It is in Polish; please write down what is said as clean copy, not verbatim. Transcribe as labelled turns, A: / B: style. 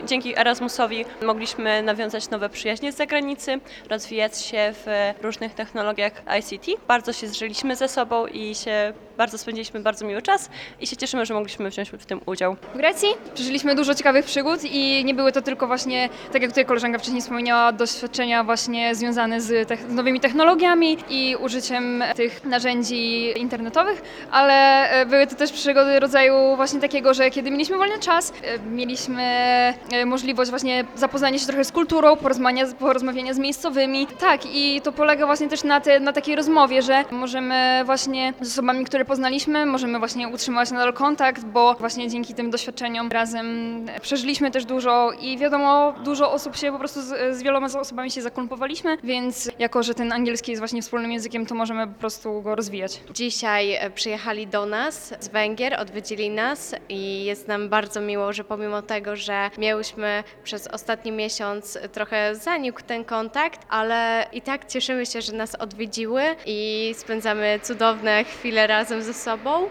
A: Dzięki Erasmusowi mogliśmy nawiązać nowe przyjaźnie z zagranicy, rozwijać się w różnych technologiach ICT. Bardzo się zżyliśmy ze sobą i spędziliśmy bardzo miły czas i się cieszymy, że mogliśmy wziąć w tym udział.
B: W Grecji przeżyliśmy dużo ciekawych przygód i nie były to tylko właśnie, tak jak tutaj koleżanka wcześniej wspomniała, doświadczenia właśnie związane z nowymi technologiami i użyciem tych narzędzi internetowych, ale były to też przygody rodzaju właśnie takiego, że kiedy mieliśmy wolny czas, mieliśmy możliwość właśnie zapoznania się trochę z kulturą, porozmawiania z miejscowymi. Tak, i to polega właśnie też na takiej rozmowie, że możemy właśnie z osobami, które poznaliśmy, możemy właśnie utrzymać nadal kontakt, bo właśnie dzięki tym doświadczeniom razem przeżyliśmy też dużo i wiadomo, dużo osób się po prostu z wieloma osobami się zakumpowaliśmy, więc jako, że ten angielski jest właśnie wspólnym językiem, to możemy po prostu go rozwijać.
C: Dzisiaj przyjechali do nas z Węgier, odwiedzili nas i jest nam bardzo miło, że pomimo tego, że miałyśmy przez ostatni miesiąc trochę zanikł ten kontakt, ale i tak cieszymy się, że nas odwiedziły i spędzamy cudowne chwile razem ze sobą.